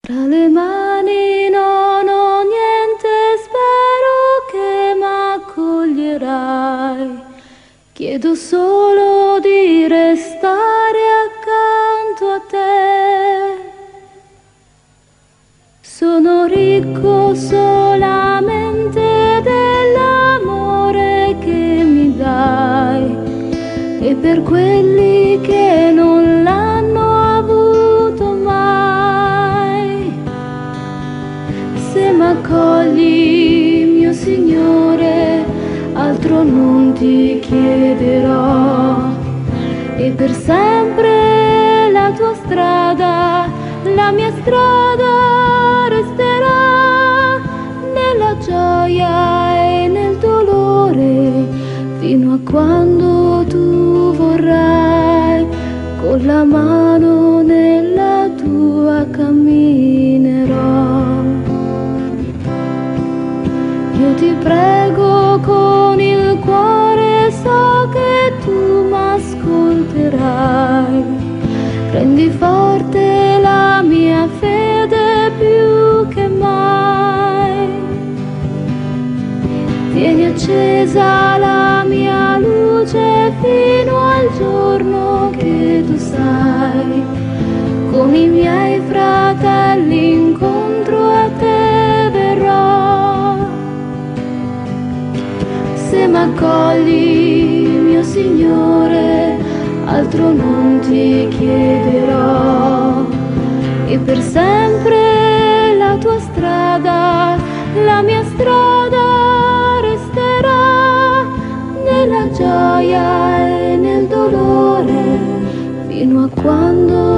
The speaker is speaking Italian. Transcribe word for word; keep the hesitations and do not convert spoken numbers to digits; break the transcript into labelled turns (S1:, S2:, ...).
S1: Tra le mani non ho niente, spero che m'accoglierai. Chiedo solo di restare accanto a te. Sono ricco solamente dell'amore che mi dai, e per quelli che non l'hanno avuto mai. Se m'accogli, mio Signore, altro non ti chiederò, e per sempre la tua strada, la mia strada resterà, nella gioia e nel dolore, fino a quando tu vorrai. Con la mano nella tua camminerò. Io ti prego con il cuore, so che tu m'ascolterai. Rendi forte la mia fede più che mai. Tieni accesa la mia luce fino al giorno che tu sai. Con i miei fratelli incontro a te verrò. Se m'accogli, mio Signore, altro non ti chiederò, e per sempre la tua strada, la mia strada resterà, nella gioia e nel dolore, fino a quando